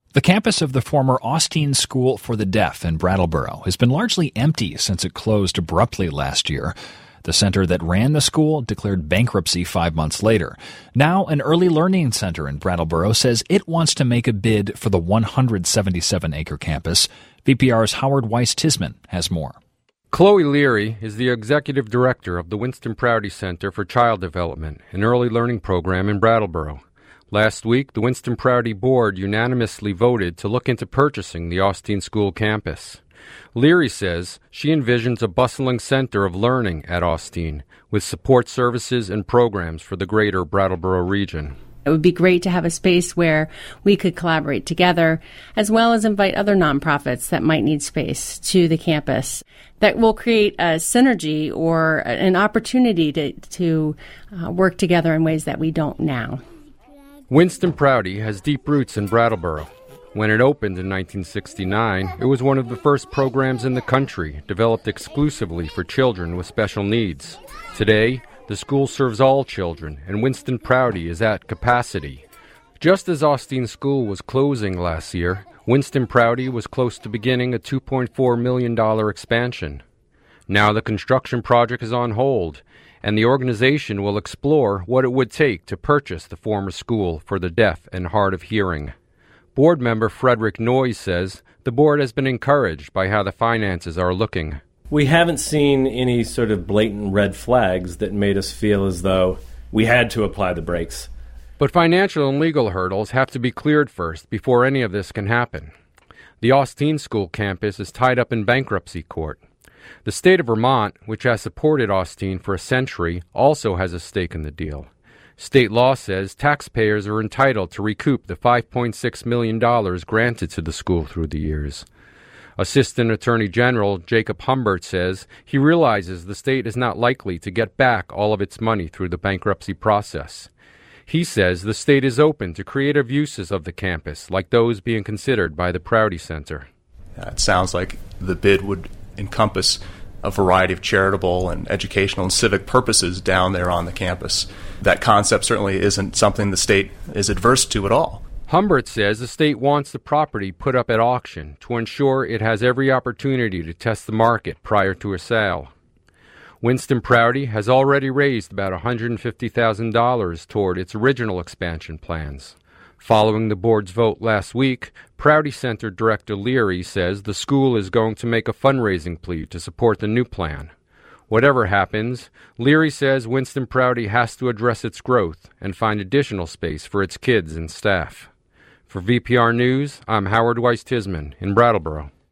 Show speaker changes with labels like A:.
A: The campus of the former Austin School for the Deaf in Brattleboro has been largely empty since it closed abruptly last year. The center that ran the school declared bankruptcy 5 months later. Now, an early learning center in Brattleboro says it wants to make a bid for the 177-acre campus. VPR's Howard Weiss-Tisman has more.
B: Chloe Leary is the executive director of the Winston Prouty Center for Child Development, an early learning program in Brattleboro. Last week, the Winston Prouty Board unanimously voted to look into purchasing the Austin School campus. Leary says she envisions a bustling center of learning at Austin, with support services and programs for the greater Brattleboro region.
C: It would be great to have a space where we could collaborate together, as well as invite other nonprofits that might need space to the campus. That will create a synergy or an opportunity to work together in ways that we don't now.
B: Winston Prouty has deep roots in Brattleboro. When it opened in 1969, it was one of the first programs in the country developed exclusively for children with special needs. Today, the school serves all children, and Winston Prouty is at capacity. Just as Austin School was closing last year, Winston Prouty was close to beginning a $2.4 million expansion. Now the construction project is on hold, and the organization will explore what it would take to purchase the former school for the deaf and hard of hearing. Board member Frederick Noyes says the board has been encouraged by how the finances are looking.
D: We haven't seen any sort of blatant red flags that made us feel as though we had to apply the brakes.
B: But financial and legal hurdles have to be cleared first before any of this can happen. The Austin School campus is tied up in bankruptcy court. The state of Vermont, which has supported Austin for a century, also has a stake in the deal. State law says taxpayers are entitled to recoup the $5.6 million granted to the school through the years. Assistant Attorney General Jacob Humbert says he realizes the state is not likely to get back all of its money through the bankruptcy process. He says the state is open to creative uses of the campus, like those being considered by the Prouty Center.
E: It sounds like the bid would encompass a variety of charitable and educational and civic purposes down there on the campus. That concept certainly isn't something the state is adverse to at all.
B: Humbert says the state wants the property put up at auction to ensure it has every opportunity to test the market prior to a sale. Winston Prouty has already raised about $150,000 toward its original expansion plans. Following the board's vote last week, Prouty Center Director Leary says the school is going to make a fundraising plea to support the new plan. Whatever happens, Leary says Winston Prouty has to address its growth and find additional space for its kids and staff. For VPR News, I'm Howard Weiss-Tisman in Brattleboro.